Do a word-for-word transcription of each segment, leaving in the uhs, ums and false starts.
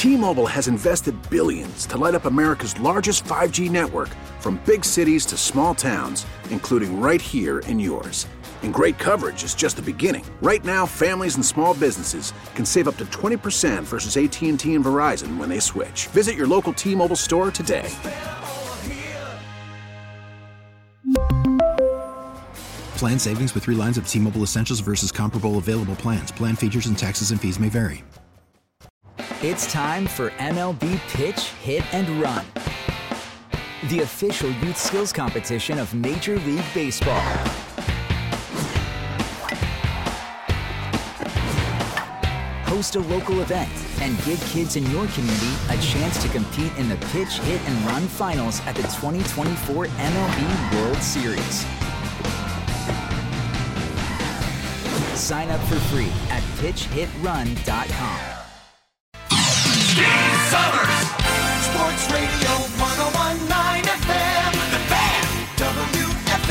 T-Mobile has invested billions to light up America's largest five G network, from big cities to small towns, including right here in yours. And great coverage is just the beginning. Right now, families and small businesses can save up to twenty percent versus A T and T and Verizon when they switch. Visit your local T-Mobile store today. Plan savings with three lines of T-Mobile Essentials versus comparable available plans. Plan features and taxes and fees may vary. It's time for M L B Pitch, Hit, and Run, the official youth skills competition of Major League Baseball. Host a local event and give kids in your community a chance to compete in the Pitch, Hit, and Run finals at the twenty twenty-four M L B World Series. Sign up for free at pitch hit run dot com. Steve Summers, Sports Radio one oh one point nine F M, The Fan, W F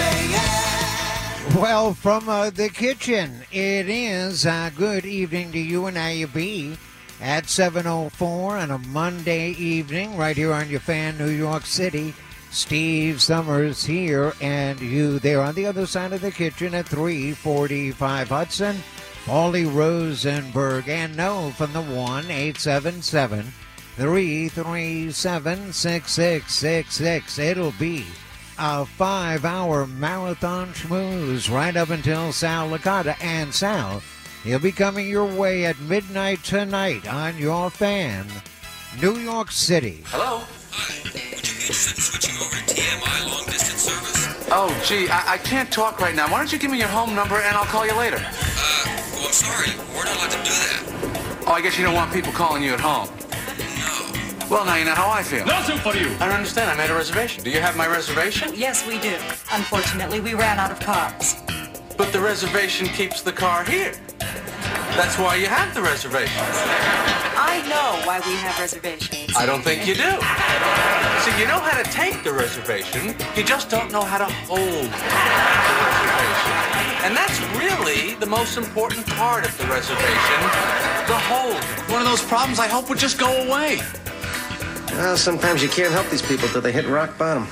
A N. Well, from uh, the kitchen, it is uh, good evening to you, and how you be at seven oh four on a Monday evening right here on your Fan, New York City. Steve Summers here, and you there on the other side of the kitchen at three forty-five Hudson. Paulie Rosenberg, and no from the one eight seven seven, three three seven, six six six six. It'll be a five-hour marathon schmooze right up until Sal Licata. And Sal, he'll be coming your way at midnight tonight on your Fan, New York City. Hello? Hi. Would you be interested in switching over to T M I long-distance service? Oh, gee, I, I can't talk right now. Why don't you give me your home number and I'll call you later? Uh, well, I'm sorry. We're not allowed to do that. Oh, I guess you don't want people calling you at home. No. Well, now you know how I feel. Nothing for you. I don't understand. I made a reservation. Do you have my reservation? Yes, we do. Unfortunately, we ran out of cars. But the reservation keeps the car here. That's why you have the reservation. I know why we have reservations. I don't think you do. See, you know how to take the reservation, you just don't know how to hold the reservation. And that's really the most important part of the reservation, the hold. One of those problems I hope would just go away. Well, sometimes you can't help these people till they hit rock bottom.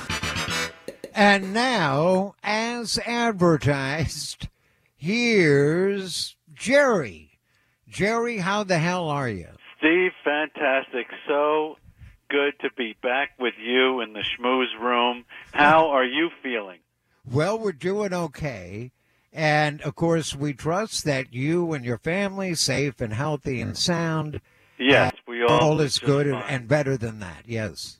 And now, as advertised, here's Jerry. Jerry, how the hell are you? Steve, fantastic. So good to be back with you in the schmooze room. How are you feeling? Well, we're doing okay. And, of course, we trust that you and your family safe and healthy and sound. Yes, we all All is good and, fine. and better than that, yes.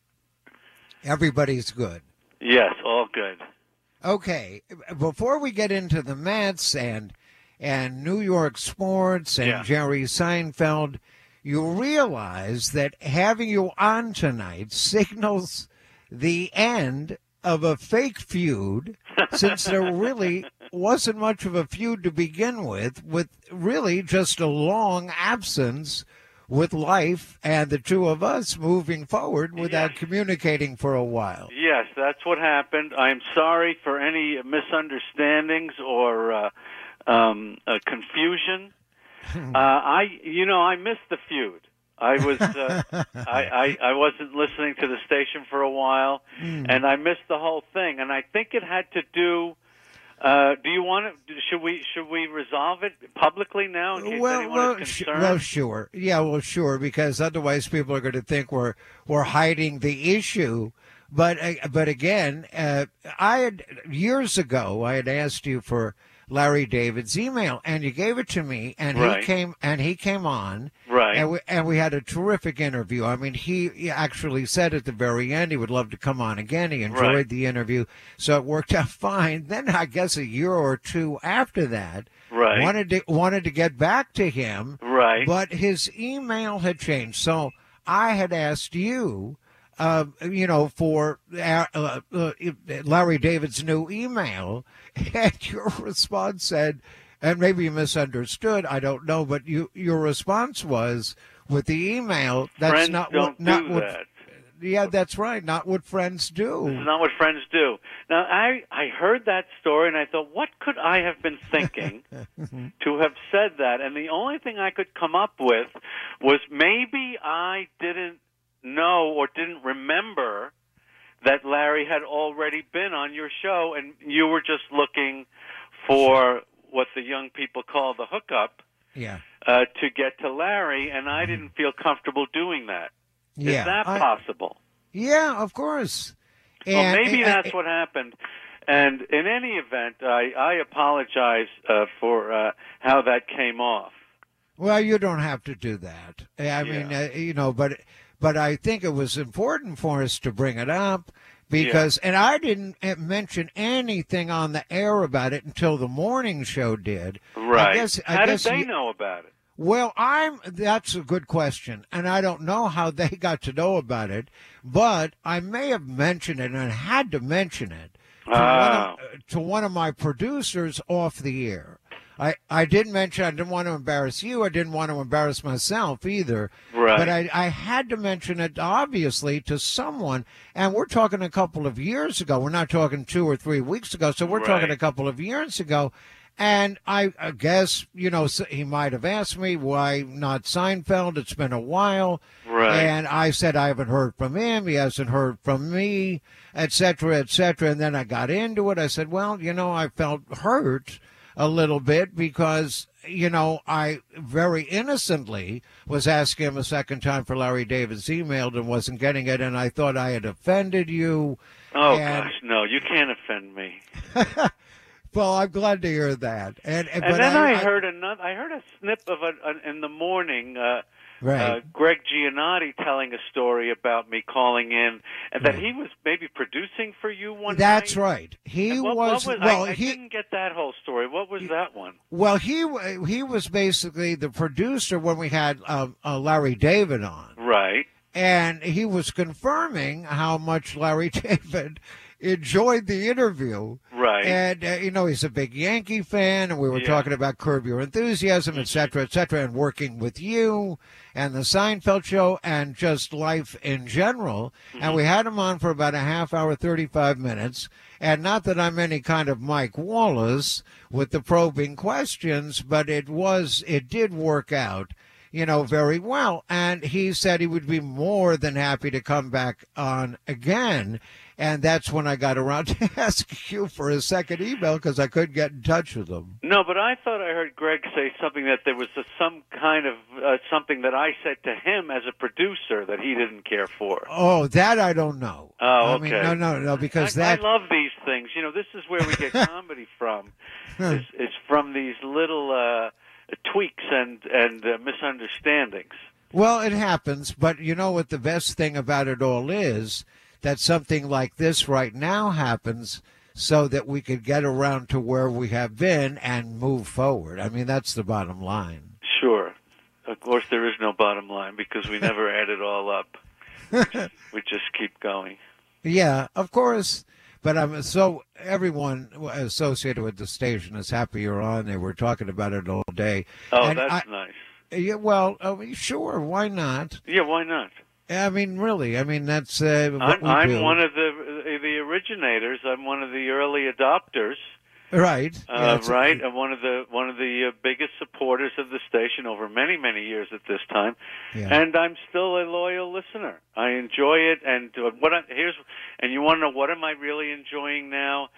Everybody's good. Yes, all good. Okay, before we get into the Mets and and New York sports and Yeah. Jerry Seinfeld, you realize that having you on tonight signals the end of a fake feud, since there really wasn't much of a feud to begin with, with really just a long absence with life and the two of us moving forward without Yes. communicating for a while. Yes, that's what happened. I'm sorry for any misunderstandings or uh, um, uh, confusion. uh, I, you know, I missed the feud. I was, uh, I, I, I wasn't listening to the station for a while, Mm. and I missed the whole thing. And I think it had to do. Uh, do you want to? Should we? Should we resolve it publicly now? In case Well, anyone well, is sh- concerned? well, sure. Yeah, well, sure, because otherwise people are going to think we're we're hiding the issue. But uh, but again, uh, I had years ago I had asked you for Larry David's email, and you gave it to me, and Right. he came and he came on, Right. and we and we had a terrific interview. I mean, he, he actually said at the very end he would love to come on again. He enjoyed Right. the interview, so it worked out fine. Then I guess a year or two after that, Right. wanted to wanted to get back to him, Right. but his email had changed. So I had asked you, uh, you know, for uh, uh, uh, Larry David's new email, and your response said, and maybe you misunderstood, I don't know, but you your response was with the email. That's Friends not don't what not do what that. yeah, that's right. Not what friends do. This is not what friends do. Now, I, I heard that story, and I thought, what could I have been thinking to have said that? And the only thing I could come up with was maybe I didn't know or didn't remember that Larry had already been on your show, and you were just looking for what the young people call the hookup. Yeah. Uh, to get to Larry, and I didn't feel comfortable doing that. Yeah, Is that I- possible? Yeah, of course. Well, And- maybe and- that's what happened. And in any event, I, I apologize uh, for uh, how that came off. Well, you don't have to do that. I mean, uh, you know, but but I think it was important for us to bring it up because, and I didn't uh, mention anything on the air about it until the morning show did. Right. I guess, I how guess did they you- know about it? Well, I'm. That's a good question, and I don't know how they got to know about it, but I may have mentioned it and had to mention it to, one, of, to one of my producers off the air. I, I did mention I didn't want to embarrass you. I didn't want to embarrass myself either. Right. But I, I had to mention it, obviously, to someone. And we're talking a couple of years ago. We're not talking two or three weeks ago. So we're Right. talking a couple of years ago. And I, I guess, you know, s- he might have asked me why not Seinfeld. It's been a while. Right. And I said I haven't heard from him. He hasn't heard from me, et cetera, et cetera. And then I got into it. I said, well, you know, I felt hurt a little bit because, you know, I very innocently was asking him a second time for Larry David's email and wasn't getting it. And I thought I had offended you. Oh, and, gosh, no, you can't offend me. Well, I'm glad to hear that. And, And but then I, I heard another. I heard a snip of a, an in the morning. Uh, Right. uh, Greg Giannotti telling a story about me calling in, and that Right. he was maybe producing for you one That's night. right. He And what, was, what was. well. I, I he didn't get that whole story. What was that one? well he he was basically the producer when we had um, uh, Larry David on, Right. and he was confirming how much Larry David enjoyed the interview. Right. And, uh, you know, he's a big Yankee fan, and we were Yeah. talking about Curb Your Enthusiasm, et cetera, et cetera, and working with you and the Seinfeld show and just life in general. Mm-hmm. And we had him on for about a half hour, thirty-five minutes. And not that I'm any kind of Mike Wallace with the probing questions, but it was, it did work out, you know, very well. And he said he would be more than happy to come back on again. And that's when I got around to asking you for a second email because I couldn't get in touch with him. No, but I thought I heard Greg say something that there was a, some kind of uh, something that I said to him as a producer that he didn't care for. Oh, that I don't know. Oh, I okay. mean, no, no, no, because I, that. I love these things. You know, this is where we get comedy from. Is, is from these little uh, tweaks and and uh, misunderstandings. Well, it happens, but you know what the best thing about it all is? That something like this right now happens so that we could get around to where we have been and move forward. I mean, that's the bottom line. Sure. Of course, there is no bottom line because we never add it all up. We just, we just keep going. Yeah, of course. But I'm so everyone associated with the station is happy you're on. They were talking about it all day. Oh, And that's I- nice. Yeah, well, I mean, sure, why not? Yeah, why not? I mean, really, I mean, that's uh, what I'm, we I'm do. one of the the originators. I'm one of the early adopters. Right. Uh, Yeah, it's- right, and one of the one of the uh, biggest supporters of the station over many many years at this time, Yeah. and I'm still a loyal listener. I enjoy it, and uh, what I, here's and you want to know what am I really enjoying now?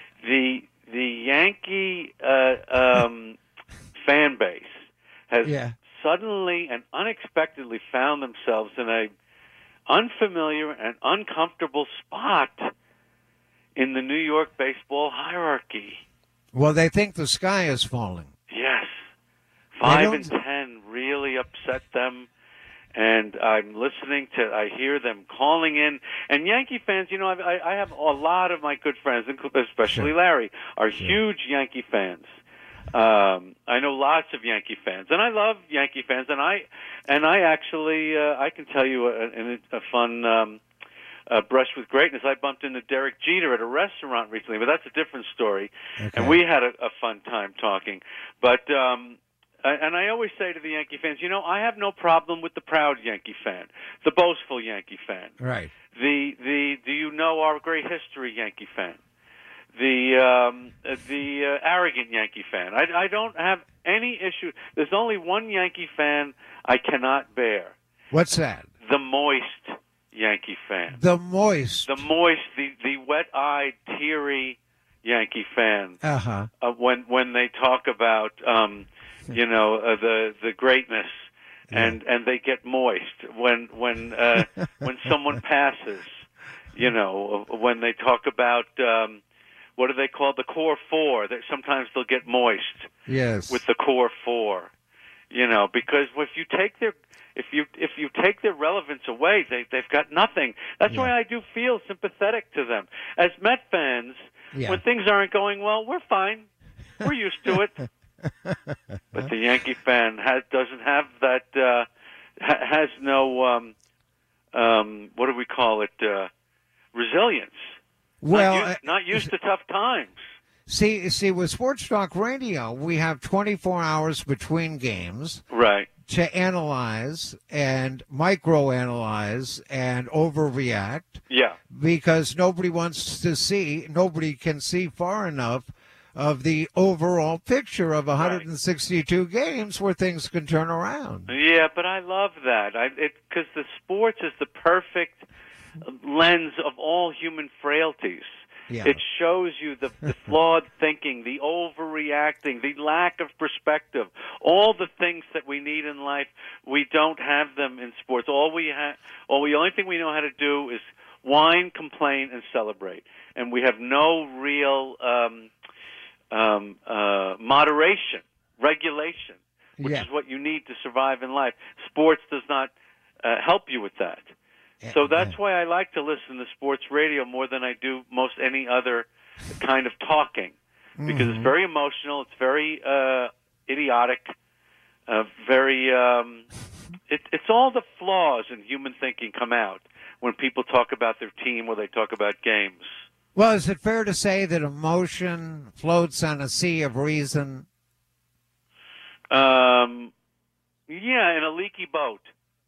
The the Yankee uh, um, fan base has Yeah. suddenly and unexpectedly found themselves in a unfamiliar and uncomfortable spot in the New York baseball hierarchy. Well, they think the sky is falling. Yes. They Five don't- and ten really upset them. And I'm listening to, I hear them calling in. And Yankee fans, you know, I, I have a lot of my good friends, especially Sure. Larry, are huge Yankee fans. Um, I know lots of Yankee fans, and I love Yankee fans. And I, and I actually, uh, I can tell you a, a, a fun um, uh, brush with greatness. I bumped into Derek Jeter at a restaurant recently, but that's a different story. Okay. And we had a, a fun time talking. But um, Uh, and I always say to the Yankee fans, you know, I have no problem with the proud Yankee fan, the boastful Yankee fan, Right. the the do you know our great history Yankee fan, the um, uh, the uh, arrogant Yankee fan. I, I don't have any issue. There's only one Yankee fan I cannot bear. What's that? The moist Yankee fan. The moist. The moist, the, the wet-eyed, teary Yankee fan. Uh-huh. Uh, when when they talk about, um, you know, uh, the the greatness, and, and they get moist when when uh, when someone passes. You know, when they talk about um, what do they call the core four? That sometimes they'll get moist. Yes. With the core four. You know, because if you take their If you if you take their relevance away, they they've got nothing. That's Yeah. why I do feel sympathetic to them. As Met fans, Yeah. when things aren't going well, we're fine. We're used to it. But the Yankee fan has doesn't have that. Uh, ha- has no um, um, what do we call it? Uh, resilience. Well, not used, uh, not used to tough times. See, see, with Sports Talk Radio, we have twenty-four hours between games. Right. To analyze and microanalyze and overreact. Yeah. Because nobody wants to see, nobody can see far enough of the overall picture of one hundred sixty-two right. games where things can turn around. Yeah, but I love that. I because the sports is the perfect lens of all human frailties. Yeah. It shows you the, the flawed thinking, the overreacting, the lack of perspective, all the things that we need in life. We don't have them in sports. All we have, all the only thing we know how to do is whine, complain, and celebrate. And we have no real um, um, uh, moderation, regulation, which yeah. is what you need to survive in life. Sports does not uh, help you with that. So that's why I like to listen to sports radio more than I do most any other kind of talking, because mm-hmm. it's very emotional, it's very uh, idiotic, uh, very. Um, it, it's all the flaws in human thinking come out when people talk about their team or they talk about games. Well, is it fair to say that emotion floats on a sea of reason? Um, yeah, in a leaky boat.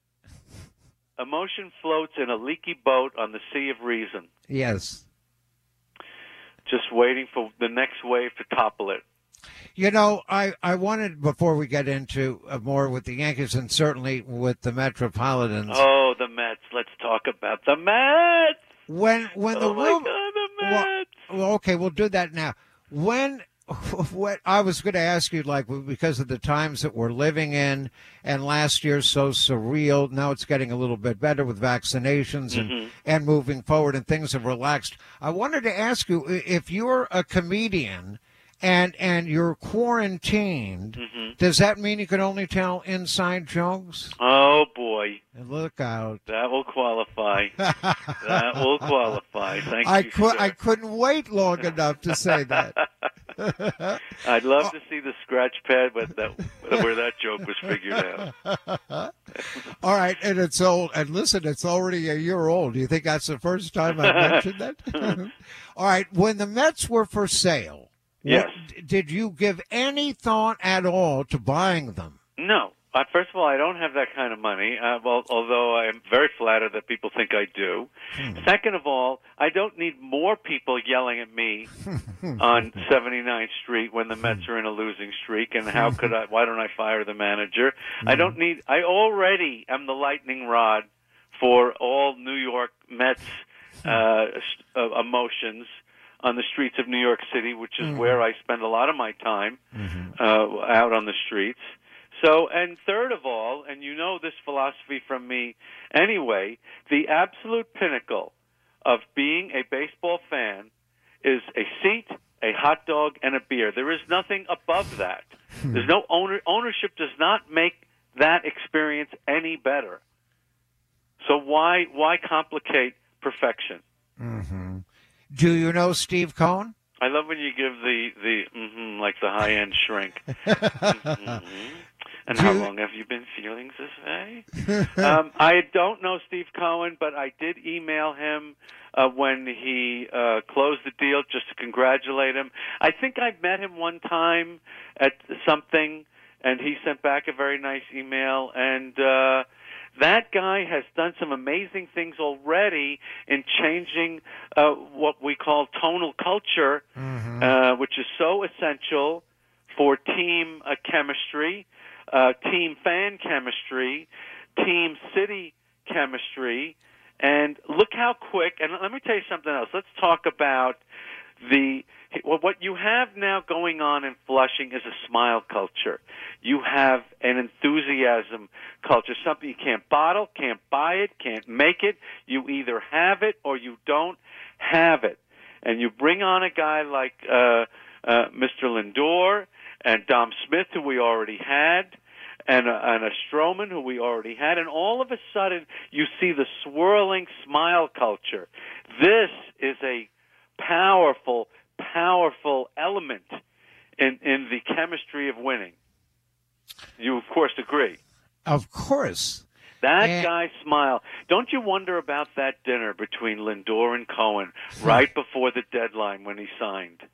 Emotion floats in a leaky boat on the sea of reason. Yes. Just waiting for the next wave to topple it. You know, I, I wanted, before we get into uh, more with the Yankees and certainly with the Metropolitans. Oh, the Mets. Let's talk about the Mets. When when the oh my room, God, the Mets. Well, well, okay, we'll do that now. When what I was going to ask you, like, because of the times that we're living in, and last year's so surreal. Now it's getting a little bit better with vaccinations and, mm-hmm. and moving forward, and things have relaxed. I wanted to ask you, if you're a comedian and and you're quarantined, mm-hmm. does that mean you can only tell inside jokes? Oh boy! And look out! That will qualify. That will qualify. Thank I you. could sir. I couldn't wait long enough to say that. I'd love to see the scratch pad, but that, where that joke was figured out. All right, and it's old. And listen, it's already a year old. Do you think that's the first time I mentioned that? All right, when the Mets were for sale, yes, what, did you give any thought at all to buying them? No. Uh, first of all, I don't have that kind of money, uh, well, although I am very flattered that people think I do. Hmm. Second of all, I don't need more people yelling at me on seventy-ninth Street when the Mets are in a losing streak, and how could I, why don't I fire the manager? Hmm. I don't need, I already am the lightning rod for all New York Mets uh, uh, emotions on the streets of New York City, which is mm-hmm. where I spend a lot of my time, mm-hmm. uh, out on the streets. So, and third of all, and you know this philosophy from me anyway, the absolute pinnacle of being a baseball fan is a seat, a hot dog, and a beer. There is nothing above that. There's no owner, ownership does not make that experience any better. So why why complicate perfection? Mm-hmm. Do you know Steve Cohen? I love when you give the, the mm-hmm, like the high-end shrink. Mm-hmm. And how long have you been feeling this way? um, I don't know Steve Cohen, but I did email him uh, when he uh, closed the deal just to congratulate him. I think I met him one time at something, and he sent back a very nice email. And uh, that guy has done some amazing things already in changing uh, what we call tonal culture, mm-hmm. uh, which is so essential for team uh, chemistry, uh, team fan chemistry, team city chemistry. And look how quick, and let me tell you something else. Let's talk about the what you have now going on in Flushing is a smile culture. You have an enthusiasm culture, something you can't bottle, can't buy it, can't make it. You either have it or you don't have it. And you bring on a guy like uh, uh, Mister Lindor and Dom Smith, who we already had, and a, and a Stroman, who we already had, and all of a sudden you see the swirling smile culture. This is a powerful, powerful element in, in the chemistry of winning. You, of course, agree. Of course. That and... guy's smile. Don't you wonder about that dinner between Lindor and Cohen right before the deadline when he signed?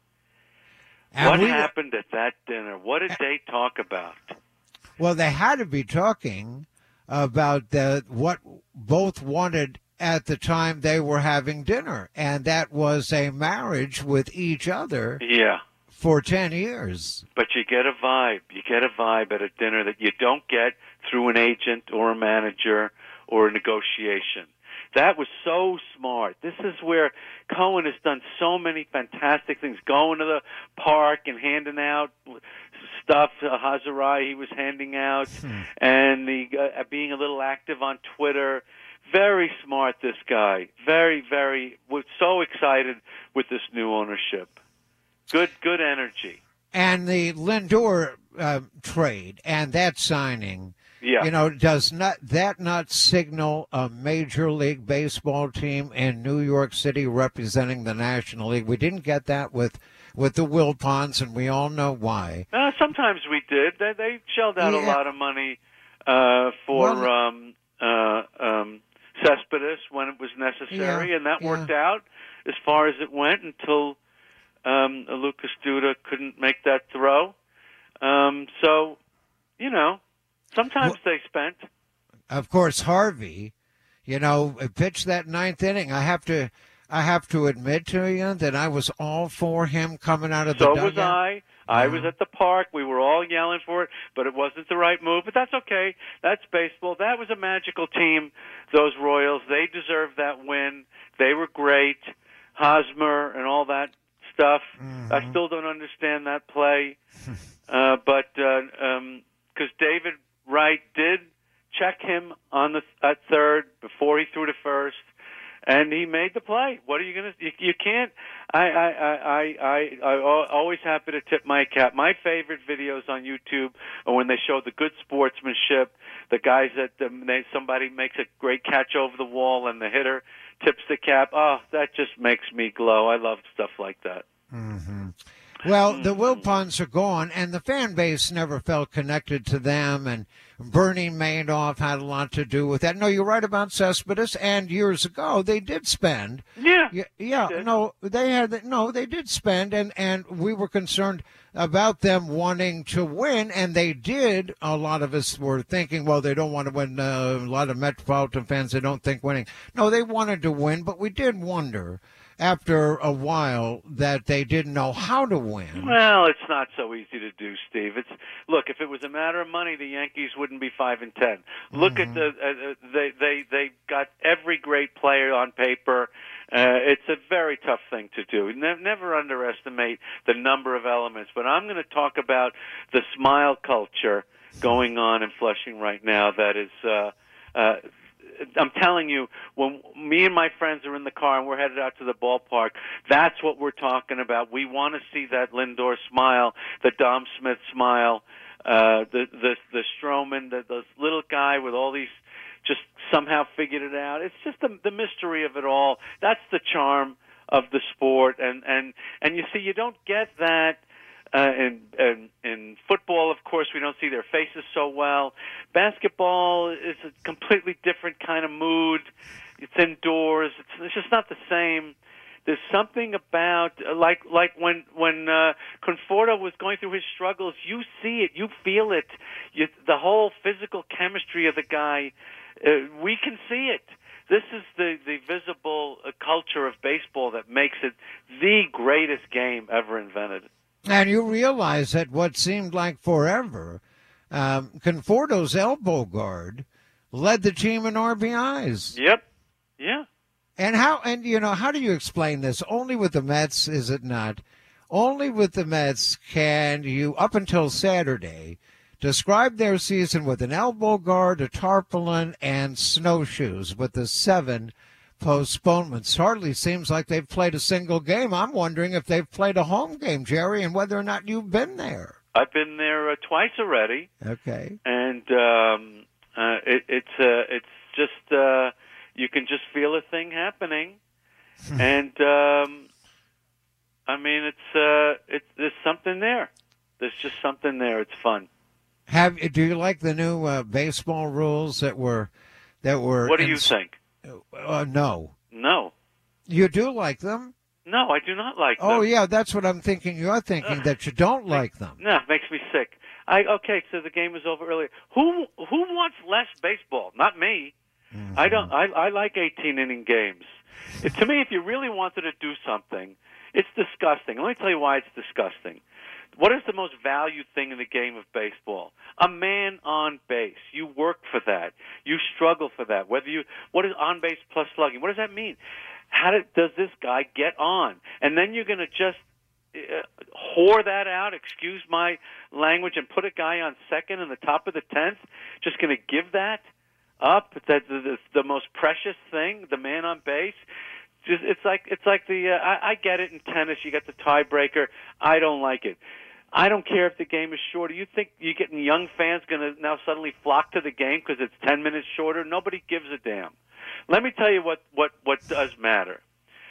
And what we... happened at that dinner? What did they talk about? Well, they had to be talking about the, what both wanted at the time they were having dinner, and that was a marriage with each other. Yeah. For ten years. But you get a vibe. You get a vibe at a dinner that you don't get through an agent or a manager or a negotiation. That was so smart. This is where Cohen has done so many fantastic things, going to the park and handing out stuff, uh, Hazarai he was handing out, hmm. and the uh, being a little active on Twitter. Very smart, this guy. Very, very, was so excited with this new ownership. Good, good energy. And the Lindor uh, trade and that signing, yeah. you know, does not that not signal a Major League Baseball team in New York City representing the National League? We didn't get that with with the Wilpons, and we all know why. Uh, sometimes we did. They, they shelled out yeah. a lot of money uh, for well, um, uh, um, Cespedes when it was necessary, yeah, and that yeah. worked out as far as it went until um, Lucas Duda couldn't make that throw. Um, so, you know, sometimes well, they spent. Of course, Harvey, you know, pitched that ninth inning. I have to, I have to admit to you that I was all for him coming out of the so dugout. So was I. I was at the park. We were all yelling for it, but it wasn't the right move. But that's okay. That's baseball. That was a magical team, those Royals. They deserved that win. They were great. Hosmer and all that stuff. Mm-hmm. I still don't understand that play. uh, but because uh, um, David Wright did check him on the at third before he threw to first. And he made the play. What are you going to? You, you can't. I I I I I always happy to tip my cap. My favorite videos on YouTube are when they show the good sportsmanship. The guys that um, they, somebody makes a great catch over the wall and the hitter tips the cap. Oh, that just makes me glow. I love stuff like that. Mm-hmm. Well, the Wilpons are gone, and the fan base never felt connected to them, and Bernie Madoff had a lot to do with that. No, you're right about Cespedes, and years ago they did spend. Yeah. Yeah, yeah no, they had no, they did spend, and, and we were concerned about them wanting to win, and they did. A lot of us were thinking, well, they don't want to win. Uh, a lot of Metropolitan fans, they don't think winning. No, they wanted to win, but we did wonder after a while that they didn't know how to win. Well, it's not so easy to do, Steve. It's look, if it was a matter of money, the Yankees wouldn't be five and ten. Look mm-hmm. at the uh, they they they got every great player on paper. Uh, it's a very tough thing to do. Ne- never underestimate the number of elements. But I'm going to talk about the smile culture going on in Flushing right now. That is. Uh, uh, I'm telling you, when me and my friends are in the car and we're headed out to the ballpark, that's what we're talking about. We want to see that Lindor smile, the Dom Smith smile, uh, the the the Stroman, the, the little guy with all these just somehow figured it out. It's just the, the mystery of it all. That's the charm of the sport, and and and you see, you don't get that. Uh, in, in in football, of course, we don't see their faces so well. Basketball is a completely different kind of mood. It's indoors. It's, it's just not the same. There's something about uh, like like when when uh, Conforto was going through his struggles. You see it, you feel it. You, the whole physical chemistry of the guy. Uh, we can see it. This is the the visible uh, culture of baseball that makes it the greatest game ever invented. And you realize that what seemed like forever, um, Conforto's elbow guard led the team in R B Is. Yep. Yeah. And how, and you know, how do you explain this? Only with the Mets, is it not? Only with the Mets can you, up until Saturday, describe their season with an elbow guard, a tarpaulin, and snowshoes with the seven postponements. Hardly seems like they've played a single game. I'm wondering if they've played a home game, Jerry, and whether or not you've been there. I've been there uh, twice already. Okay. And um, uh, it, it's uh, it's just uh, you can just feel a thing happening, and um, I mean it's uh, it, there's something there. There's just something there. It's fun. Have do you like the new uh, baseball rules that were that were? What do in, you think? Uh, no. No. You do like them? No, I do not like them. Oh yeah, that's what I'm thinking. You're thinking Ugh. that you don't like them. No, it makes me sick. I okay, so the game was over earlier. Who who wants less baseball? Not me. Mm-hmm. I don't. I I like eighteen inning games. It, to me, if you really wanted to do something, it's disgusting. Let me tell you why it's disgusting. What is the most valued thing in the game of baseball? A man on base. You work for that. You struggle for that. Whether you what is on base plus slugging? What does that mean? How did, does this guy get on? And then you're going to just uh, whore that out, excuse my language, and put a guy on second in the top of the tenth? Just going to give that up? That the, the most precious thing, the man on base? Just, it's like it's like the uh, I, I get it in tennis. You get the tiebreaker. I don't like it. I don't care if the game is shorter. You think you're getting young fans going to now suddenly flock to the game because it's ten minutes shorter? Nobody gives a damn. Let me tell you what, what, what does matter.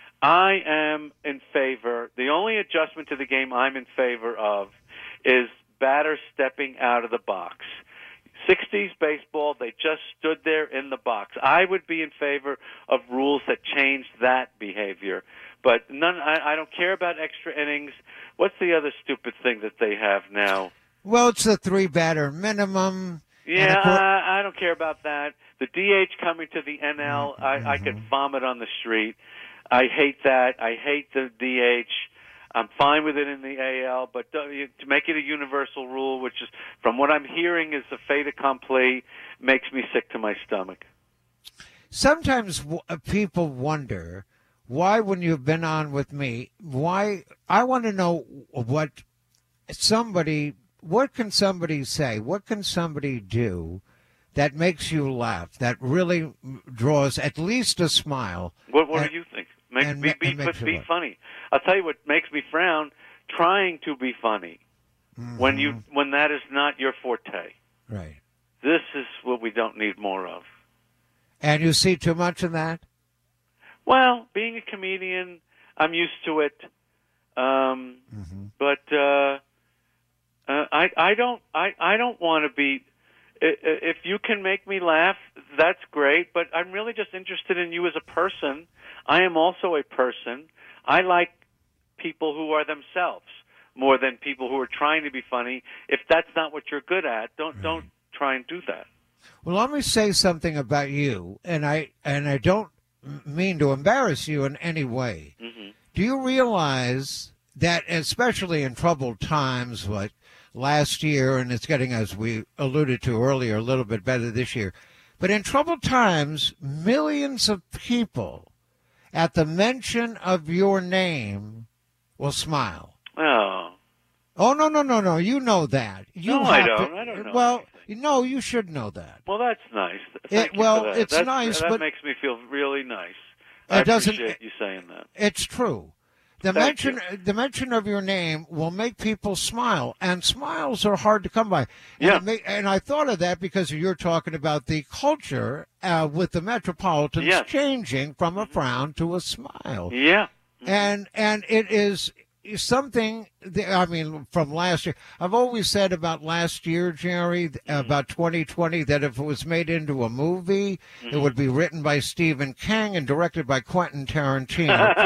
I am in favor. The only adjustment to the game I'm in favor of is batters stepping out of the box. sixties baseball, they just stood there in the box. I would be in favor of rules that changed that behavior. But none. I, I don't care about extra innings. What's the other stupid thing that they have now? Well, it's the three-batter minimum. Yeah, I, I don't care about that. The D H coming to the N L, mm-hmm. I, I could vomit on the street. I hate that. I hate the D H. I'm fine with it in the A L, but to make it a universal rule, which is, from what I'm hearing, is a fait accompli, makes me sick to my stomach. Sometimes w- people wonder why, when you've been on with me, why I want to know what somebody, what can somebody say, what can somebody do that makes you laugh, that really draws at least a smile. What, what and, do you think? Make, and, be be, and be funny. I'll tell you what makes me frown, trying to be funny mm-hmm. when you when that is not your forte. Right. This is what we don't need more of. And you see too much of that? Well, being a comedian, I'm used to it. Um, mm-hmm. But uh, uh, I I don't I, I don't want to be. If you can make me laugh, that's great, but I'm really just interested in you as a person. I am also a person. I like people who are themselves more than people who are trying to be funny. If that's not what you're good at, don't right. don't try and do that. Well, let me say something about you, and I and I don't mean to embarrass you in any way. Mm-hmm. Do you realize that, especially in troubled times like last year, and it's getting, as we alluded to earlier, a little bit better this year. But in troubled times, millions of people at the mention of your name will smile. Oh. Oh, no, no, no, no. You know that. You no, I don't. To, I don't know. Well, no, you should know that. Well, that's nice. Thank it, you well, for that. it's that's, nice, that but... That makes me feel really nice. It I doesn't, appreciate you saying that. It's true. The Thank mention, you. the mention of your name will make people smile, and smiles are hard to come by. And yeah. May, and I thought of that because you're talking about the culture uh, with the Metropolitans yes. changing from a frown to a smile. Yeah. Mm-hmm. And and it is something, that, I mean, from last year. I've always said about last year, Jerry, mm-hmm. about twenty twenty, that if it was made into a movie, mm-hmm. it would be written by Stephen King and directed by Quentin Tarantino.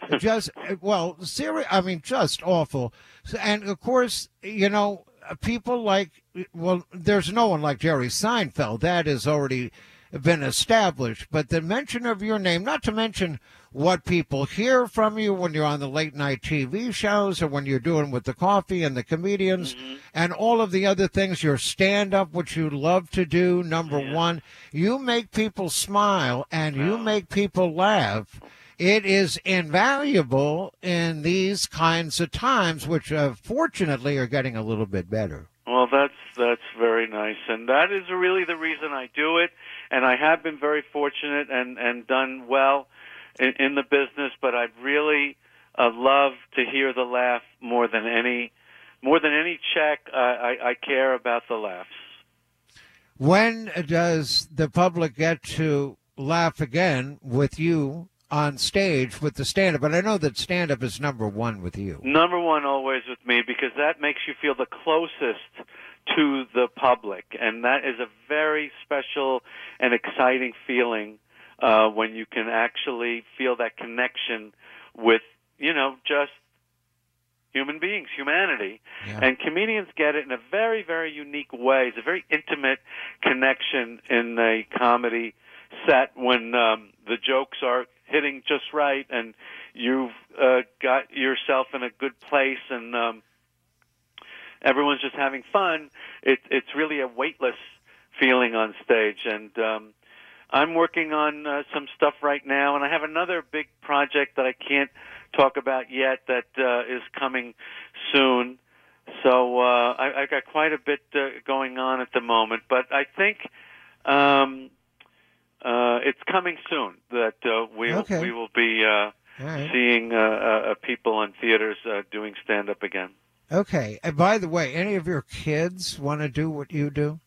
just, well, serious, I mean, just awful. And, of course, you know, people like, well, there's no one like Jerry Seinfeld. That has already been established. But the mention of your name, not to mention what people hear from you when you're on the late night T V shows or when you're doing with the coffee and the comedians Mm-hmm. and all of the other things, your stand-up, which you love to do, number Yeah. one, you make people smile and you make people laugh. It is invaluable in these kinds of times, which uh, fortunately are getting a little bit better. Well, that's that's very nice, and that is really the reason I do it. And I have been very fortunate and and done well in, in the business, but I really uh, love to hear the laugh more than any more than any check. Uh, I, I care about the laughs. When does the public get to laugh again with you on stage with the stand-up? And I know that stand-up is number one with you. Number one always with me, because that makes you feel the closest to the public, and that is a very special and exciting feeling uh, when you can actually feel that connection with, you know, just human beings, humanity. Yeah. And comedians get it in a very, very unique way. It's a very intimate connection in a comedy set when um, the jokes are hitting just right and you've uh, got yourself in a good place and um, everyone's just having fun. It, it's really a weightless feeling on stage. And um, I'm working on uh, some stuff right now, and I have another big project that I can't talk about yet that uh, is coming soon. So uh, I, I got quite a bit uh, going on at the moment, but I think um, uh, it's coming soon that uh, we Okay. we will be uh, right. seeing uh, uh, people in theaters uh, doing stand-up again. Okay. And by the way, any of your kids want to do what you do?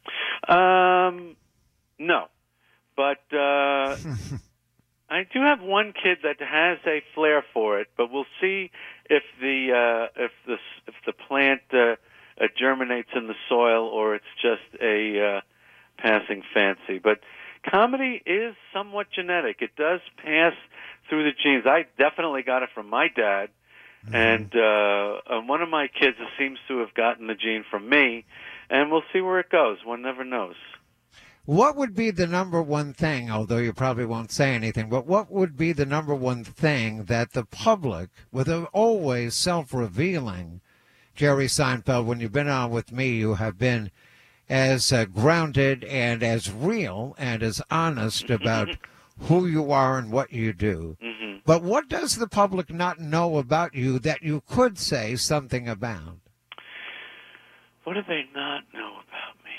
Um, no, but uh, I do have one kid that has a flair for it. But we'll see if the uh, if the if the plant uh, uh, germinates in the soil or it's just a uh, passing fancy. But comedy is somewhat genetic. It does pass through the genes. I definitely got it from my dad. Mm-hmm. And uh, uh, one of my kids seems to have gotten the gene from me, and we'll see where it goes. One never knows. What would be the number one thing, although you probably won't say anything, but what would be the number one thing that the public, with a always self-revealing Jerry Seinfeld, when you've been on with me, you have been as uh, grounded and as real and as honest about who you are and what you do. Mm-hmm. But what does the public not know about you that you could say something about? What do they not know about me?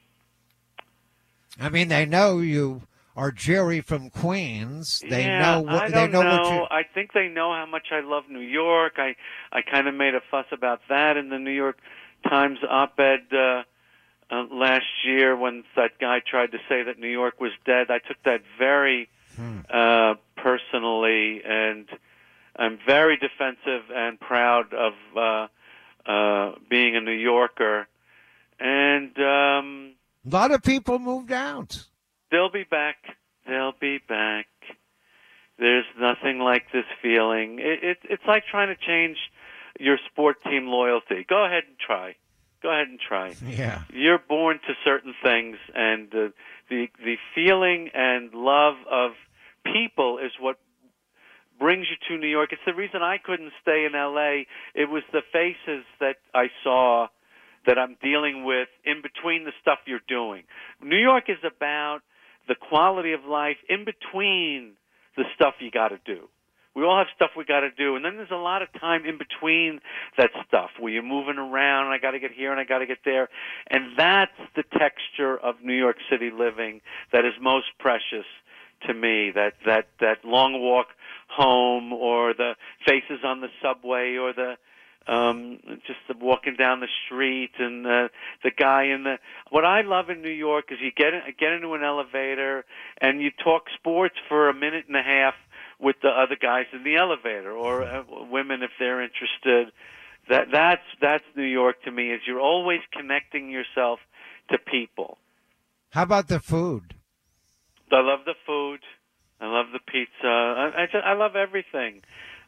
I mean, they know you are Jerry from Queens. They yeah, know what I don't they know, know. what you I think they know how much I love New York. I I kind of made a fuss about that in the New York Times op-ed uh, uh, last year when that guy tried to say that New York was dead. I took that very hmm. uh, personally, and I'm very defensive and proud of uh, uh, being a New Yorker. And um, a lot of people moved out. They'll be back. They'll be back. There's nothing like this feeling. It, it, it's like trying to change your sport team loyalty. Go ahead and try. Go ahead and try. Yeah. You're born to certain things, and uh, the the feeling and love of people is what brings you to New York. It's the reason I couldn't stay in L A. It was the faces that I saw that I'm dealing with in between the stuff you're doing. New York is about the quality of life in between the stuff you got to do. We all have stuff we got to do, and then there's a lot of time in between that stuff where you're moving around, and I got to get here and I got to get there, and that's the texture of New York City living that is most precious to me. That that that long walk home, or the faces on the subway, or the um just the walking down the street, and uh, the guy in the. What I love in New York is you get in, get into an elevator and you talk sports for a minute and a half with the other guys in the elevator, or uh, women if they're interested. That that's that's New York to me. Is you're always connecting yourself to people. How about the food? I love the food. I love the pizza. I I, just, I love everything.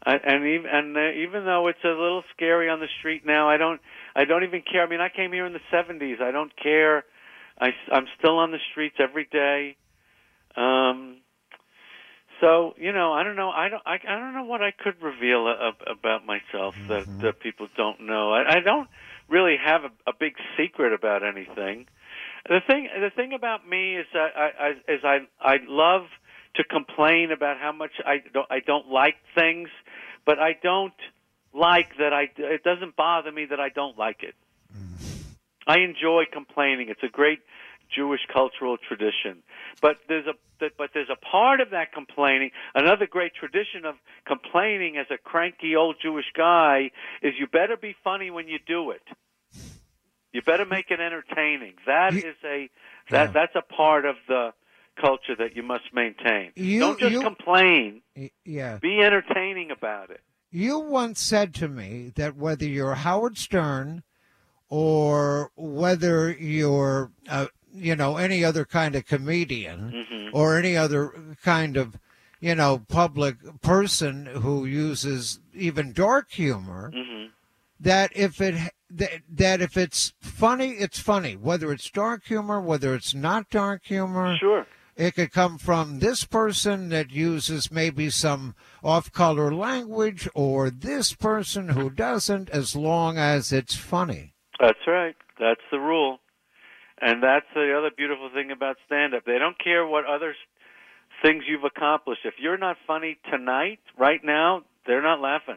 I, and even and uh, even though it's a little scary on the street now, I don't I don't even care. I mean, I came here in the seventies. I don't care. I, I'm still on the streets every day. Um, so you know, I don't know. I don't. I, I don't know what I could reveal a, a, about myself that, Mm-hmm. that people don't know. I, I don't really have a, a big secret about anything. The thing, the thing about me is that I, I, is I, I love to complain about how much I don't, I don't like things, but I don't like that. I, it doesn't bother me that I don't like it. I enjoy complaining. It's a great Jewish cultural tradition. But there's a, but there's a part of that complaining. Another great tradition of complaining as a cranky old Jewish guy is you better be funny when you do it. You better make it entertaining. That is a that Yeah. that's a part of the culture that you must maintain. You- Don't just you- complain. Y- Yeah. Be entertaining about it. You once said to me that whether you're Howard Stern or whether you're, uh, you know, any other kind of comedian Mhm. or any other kind of, you know, public person who uses even dark humor, Mhm. that if it that, that if it's funny, it's funny. Whether it's dark humor, whether it's not dark humor, Sure. it could come from this person that uses maybe some off-color language, or this person who doesn't, as long as it's funny. That's right. That's the rule. And that's the other beautiful thing about stand-up. They don't care what other things you've accomplished. If you're not funny tonight, right now, they're not laughing.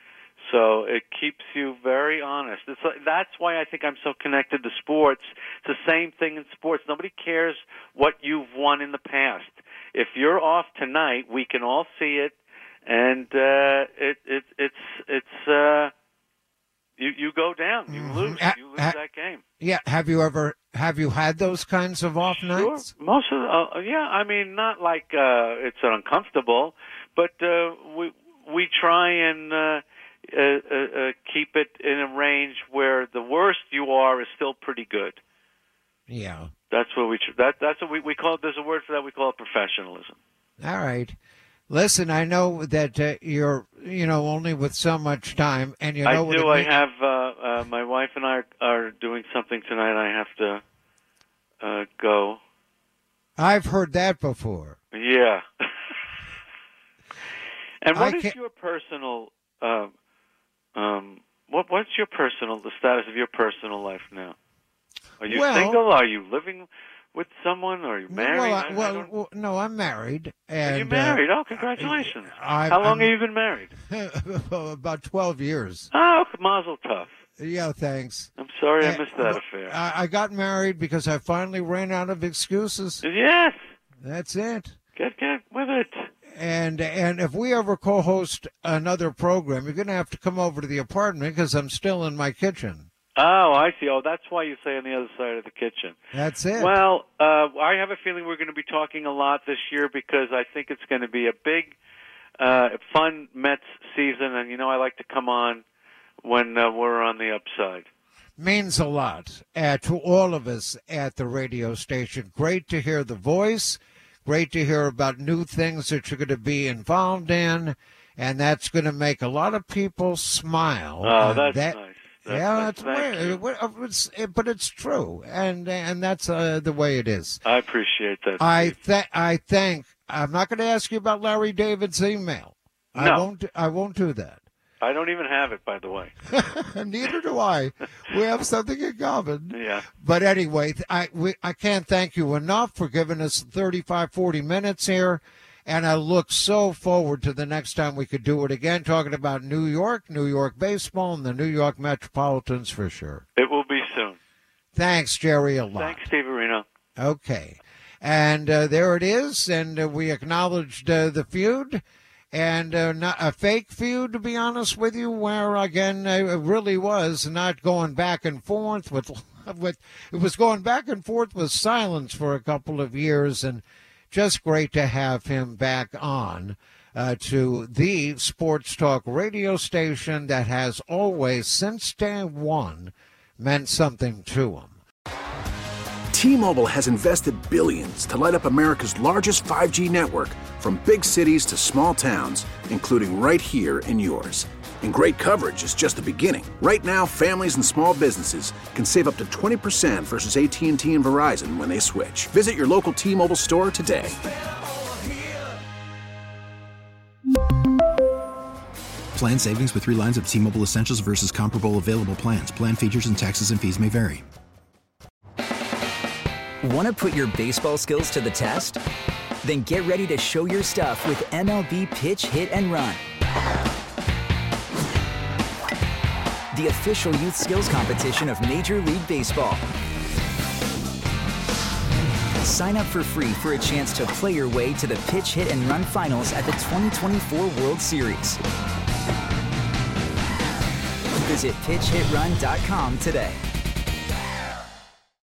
So it keeps you very honest. It's like, that's why I think I'm so connected to sports. It's the same thing in sports. Nobody cares what you've won in the past. If you're off tonight, we can all see it, and uh, it, it, it's it's uh, you you go down, you lose, Ha- you lose ha- that game. Yeah, have you ever have you had those kinds of off nights? Sure. Most of the, uh, yeah, I mean, not like uh, it's uncomfortable, but uh, we we try and uh, uh, uh, keep it in a range where the worst you are is still pretty good. Yeah. That's what we tr- that that's what we we call it. There's a word for that. We call it professionalism. All right. Listen, I know that uh, you're, you know, only with so much time, and you know I what do. it I means. have uh, uh, my wife and I are, are doing something tonight. I have to uh, go. I've heard that before. Yeah. And what I is can't- your personal? Uh, um, what what's your personal? The status of your personal life now? Are you Well- single? Are you living with someone? Are you married? Well, I- I, I well, don't- well, no, I'm married. Are And, you married? oh, congratulations! I- How long I'm- have you been married? Uh, about twelve years. Oh, mazel tov. Yeah, thanks. I'm sorry I Uh, missed that well, affair. I, I got married because I finally ran out of excuses. Yes. That's it. Get get with it. And and if we ever co-host another program, you're going to have to come over to the apartment because I'm still in my kitchen. Oh, I see. Oh, that's why you say on the other side of the kitchen. That's it. Well, uh, I have a feeling we're going to be talking a lot this year because I think it's going to be a big, uh, fun Mets season, and you know I like to come on when uh, we're on the upside. Means a lot uh, to all of us at the radio station. Great to hear the voice. Great to hear about new things that you're going to be involved in, and that's going to make a lot of people smile. Oh, And that's that, nice. That's yeah, nice. that's Thank weird. you. It- it- it's, it- but it's true, and and that's uh, the way it is. I appreciate that. I Steve. th- I think I'm not going to ask you about Larry David's email. I No. won't. I won't do that. I don't even have it, by the way. Neither do I. We have something in common. Yeah. But anyway, I we, I can't thank you enough for giving us thirty-five, forty minutes here. And I look so forward to the next time we could do it again, talking about New York, New York baseball, and the New York Metropolitans for sure. It will be soon. Thanks, Jerry, a lot. Thanks, Steve Areno. Okay. And uh, there it is. And uh, we acknowledged uh, the feud. And uh, not a fake feud, to be honest with you, where, again, uh, it really was not going back and forth with, with, it was going back and forth with silence for a couple of years, and just great to have him back on uh, to the sports talk radio station that has always, since day one, meant something to him. T-Mobile has invested billions to light up America's largest five G network, from big cities to small towns, including right here in yours. And great coverage is just the beginning. Right now, families and small businesses can save up to twenty percent versus A T and T and Verizon when they switch. Visit your local T-Mobile store today. Plan savings with three lines of T-Mobile Essentials versus comparable available plans. Plan features and taxes and fees may vary. Want to put your baseball skills to the test? Then get ready to show your stuff with M L B Pitch Hit and Run, the official youth skills competition of Major League Baseball. Sign up for free for a chance to play your way to the Pitch Hit and Run finals at the twenty twenty-four World Series. Visit pitch hit run dot com today.